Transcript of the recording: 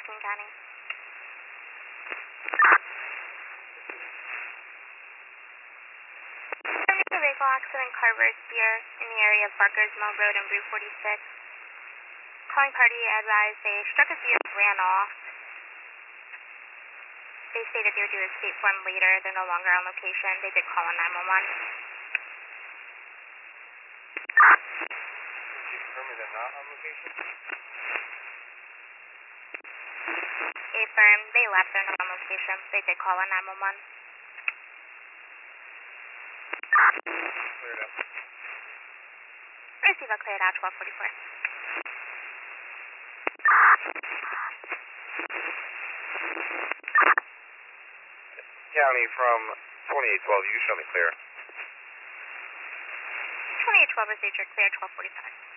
King County. A vehicle accident, car burst here in the area of Barker's Mill Road and Route 46. Calling party advised they struck a deer and ran off. They stated they would do a state form later. They're no longer on location. They did call on 911. Did you confirm they're not on location? Affirmed. They left. They're not on location. They did call on 911. Cleared up. Receive a cleared out 1244. County from 2812, you can show me clear. 2812 received your clear 1245.